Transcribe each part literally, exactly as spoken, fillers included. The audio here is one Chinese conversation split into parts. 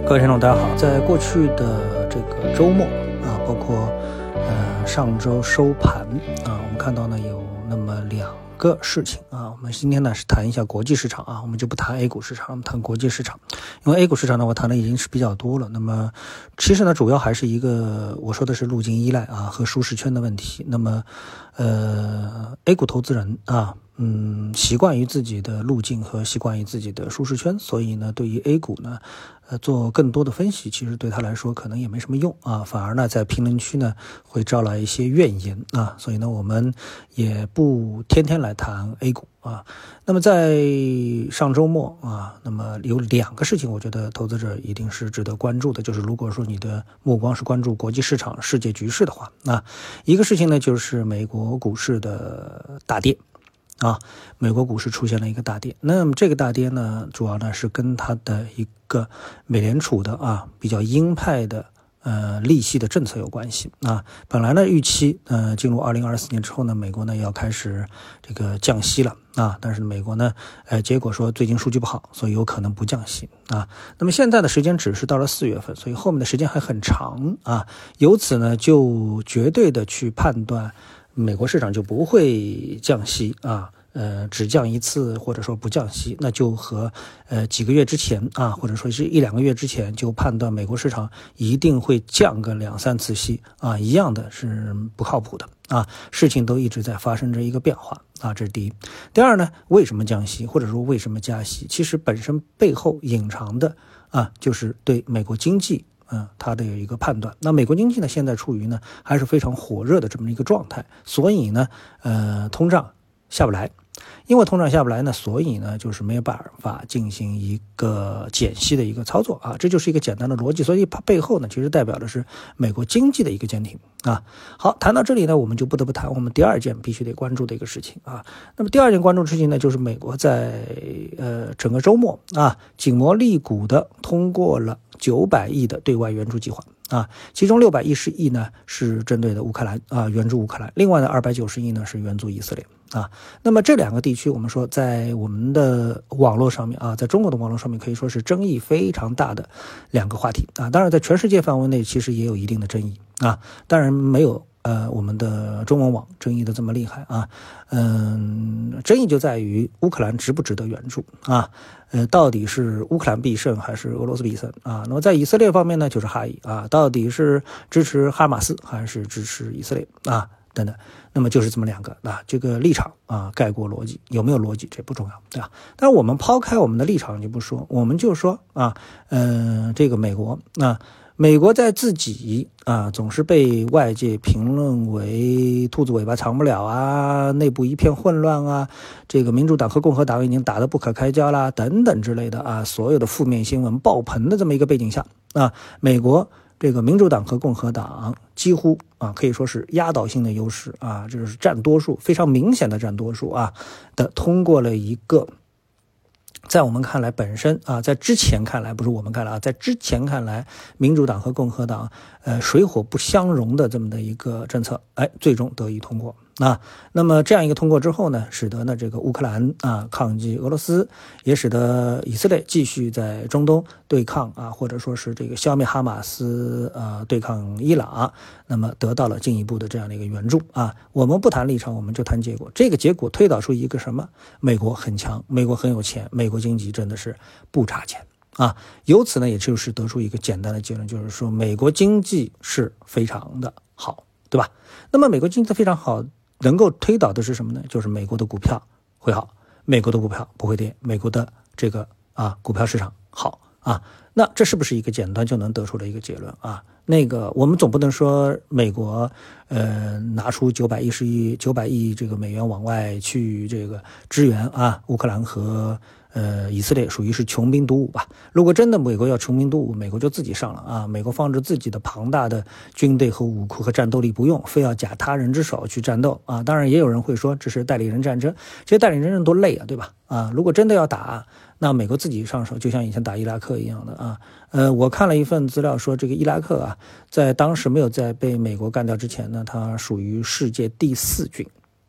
各位听众大家好，在过去的这个周末啊，包括呃上周收盘啊，我们看到呢有那么两个事情啊。我们今天呢是谈一下国际市场啊，我们就不谈 A 股市场，我们谈国际市场。因为 A 股市场呢我谈的已经是比较多了，那么其实呢主要还是一个我说的是路径依赖啊和舒适圈的问题。那么呃 A 股投资人啊嗯，习惯于自己的路径和习惯于自己的舒适圈，所以呢，对于 A 股呢，呃，做更多的分析，其实对他来说可能也没什么用啊，反而呢，在评论区呢会招来一些怨言啊，所以呢，我们也不天天来谈 A 股啊。那么在上周末啊，那么有两个事情，我觉得投资者一定是值得关注的，就是如果说你的目光是关注国际市场、世界局势的话，那一个事情呢，就是美国股市的大跌。啊，美国股市出现了一个大跌，那么这个大跌呢，主要呢是跟它的一个美联储的啊比较鹰派的呃利息的政策有关系啊。本来呢预期呃进入二零二四年之后呢，美国呢要开始这个降息了啊，但是美国呢呃结果说最近数据不好，所以有可能不降息啊。那么现在的时间只是到了四月份，所以后面的时间还很长啊，由此呢就绝对的去判断美国市场就不会降息啊，呃，只降一次或者说不降息，那就和呃几个月之前啊，或者说是一两个月之前就判断美国市场一定会降个两三次息啊，一样的是不靠谱的啊，事情都一直在发生着一个变化啊，这是第一。第二呢，为什么降息或者说为什么加息？其实本身背后隐藏的啊，就是对美国经济。嗯，它的有一个判断。那美国经济呢，现在处于呢还是非常火热的这么一个状态，所以呢，呃，通胀下不来，因为通胀下不来呢，所以呢就是没有办法进行一个减息的一个操作啊，这就是一个简单的逻辑。所以它背后呢，其实代表的是美国经济的一个坚挺啊。好，谈到这里呢，我们就不得不谈我们第二件必须得关注的一个事情啊。那么第二件关注的事情呢，就是美国在呃整个周末啊，紧锣密鼓的通过了九百亿的对外援助计划啊，其中六百一十亿呢是针对的乌克兰啊，援助乌克兰，另外呢二百九十亿呢是援助以色列啊。那么这两个地区，我们说在我们的网络上面啊，在中国的网络上面可以说是争议非常大的两个话题啊。当然，在全世界范围内其实也有一定的争议啊，当然没有呃我们的中文网争议的这么厉害啊。嗯，争议就在于乌克兰值不值得援助啊。呃，到底是乌克兰必胜还是俄罗斯必胜啊？那么在以色列方面呢，就是哈以啊，到底是支持哈马斯还是支持以色列啊？等等，那么就是这么两个啊，这个立场啊，概括逻辑有没有逻辑这不重要，对吧？但是我们抛开我们的立场就不说，我们就说啊，嗯、呃，这个美国啊。美国在自己啊总是被外界评论为兔子尾巴长不了啊，内部一片混乱啊，这个民主党和共和党已经打得不可开交啦，等等之类的啊，所有的负面新闻爆棚的这么一个背景下啊，美国这个民主党和共和党几乎啊可以说是压倒性的优势啊，就是占多数，非常明显的占多数啊的通过了一个。在我们看来本身啊，在之前看来不是我们看来啊，在之前看来，民主党和共和党呃水火不相容的这么的一个政策，哎，最终得以通过。啊，那么这样一个通过之后呢，使得呢这个乌克兰啊抗击俄罗斯，也使得以色列继续在中东对抗啊，或者说是这个消灭哈马斯啊，对抗伊朗，那么得到了进一步的这样的一个援助啊。我们不谈立场，我们就谈结果。这个结果推导出一个什么？美国很强，美国很有钱，美国经济真的是不差钱啊。由此呢，也就是得出一个简单的结论，就是说美国经济是非常的好，对吧？那么美国经济非常好。能够推导的是什么呢？就是美国的股票会好，美国的股票不会跌，美国的这个啊股票市场好啊。那这是不是一个简单就能得出的一个结论啊？那个我们总不能说美国呃拿出九百一十亿九百亿这个美元往外去这个支援啊乌克兰和呃以色列，属于是穷兵黩武吧。如果真的美国要穷兵黩武，美国就自己上了啊，美国放着自己的庞大的军队和武库和战斗力不用，非要假他人之手去战斗啊。当然也有人会说这是代理人战争，这些代理人战争多累啊，对吧？啊，如果真的要打，那美国自己上手，就像以前打伊拉克一样的啊。呃，我看了一份资料说，这个伊拉克啊，在当时没有在被美国干掉之前呢，它属于世界第四军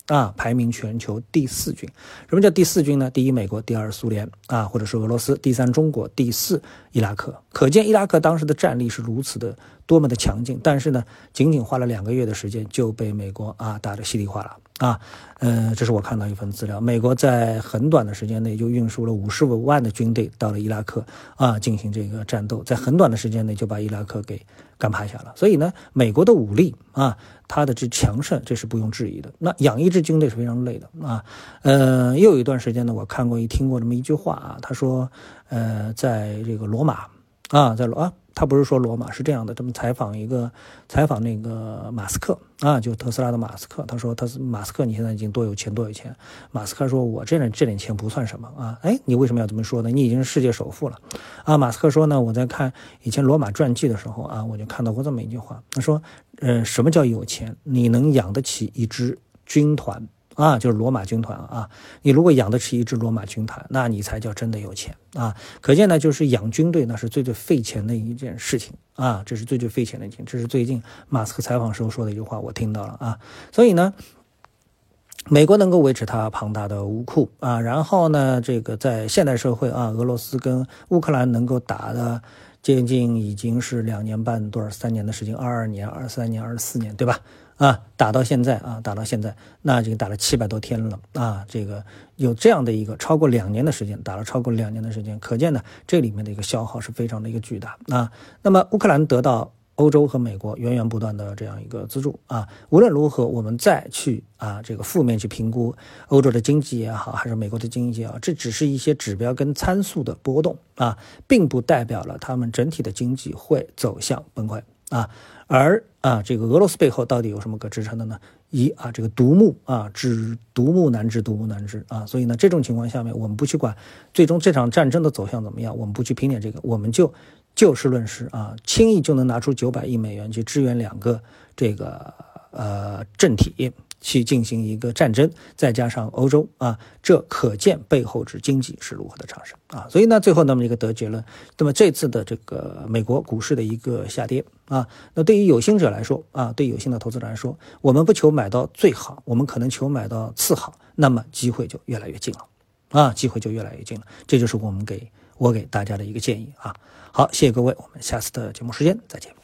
啊，排名全球第四军。什么叫第四军呢？第一美国，第二苏联啊，或者是俄罗斯，第三中国，第四伊拉克。可见伊拉克当时的战力是如此的多么的强劲，但是呢，仅仅花了两个月的时间就被美国啊打得稀里哗啦啊。呃，这是我看到一份资料，美国在很短的时间内就运输了五十五万的军队到了伊拉克啊进行这个战斗，在很短的时间内就把伊拉克给干趴下了。所以呢，美国的武力啊，它的这强盛，这是不用质疑的。那养一支军队是非常累的啊。呃，又有一段时间呢，我看过一听过这么一句话啊，他说，呃，在这个罗马啊，在罗啊，他不是说罗马，是这样的，这么采访一个采访那个马斯克啊，就特斯拉的马斯克，他说他是马斯克，你现在已经多有钱多有钱。马斯克说，我这点这点钱不算什么啊。哎，你为什么要这么说呢？你已经是世界首富了啊。马斯克说呢，我在看以前罗马传记的时候啊，我就看到过这么一句话，他说，呃，什么叫有钱？你能养得起一支军团啊，就是罗马军团啊。你如果养得起一支罗马军团，那你才叫真的有钱啊。可见呢，就是养军队那是最最费钱的一件事情啊，这是最最费钱的一件。这是最近马斯克采访时候说的一句话，我听到了啊。所以呢，美国能够维持它庞大的武库啊，然后呢，这个在现代社会啊，俄罗斯跟乌克兰能够打的接近已经是两年半多少三年的时间，二二年、二三年、二四年，对吧？啊，打到现在啊，打到现在，那这个打了七百多天了啊，这个有这样的一个超过两年的时间，打了超过两年的时间，可见呢，这里面的一个消耗是非常的一个巨大啊。那么乌克兰得到欧洲和美国源源不断的这样一个资助啊，无论如何，我们再去啊这个负面去评估欧洲的经济也好，还是美国的经济也好，这只是一些指标跟参数的波动啊，并不代表了他们整体的经济会走向崩溃啊。而啊，这个俄罗斯背后到底有什么可支撑的呢？一啊，这个独木啊，只独木难支，独木难支啊。所以呢，这种情况下面，我们不去管最终这场战争的走向怎么样，我们不去评点这个，我们就就事论事啊，轻易就能拿出九百亿美元去支援两个这个呃政体，去进行一个战争，再加上欧洲啊，这可见背后之经济是如何的长盛啊。所以呢，最后那么一个得结论，那么这次的这个美国股市的一个下跌啊，那对于有心者来说啊，对有心的投资者来说，我们不求买到最好，我们可能求买到次好，那么机会就越来越近了啊，机会就越来越近了。这就是我们给我给大家的一个建议啊。好，谢谢各位，我们下次的节目时间再见。